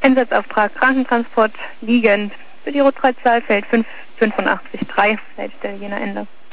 Einsatzauftrag Krankentransport liegend. Für die Rotreitzahl fällt 58,3, Leitstelle Jena Ende.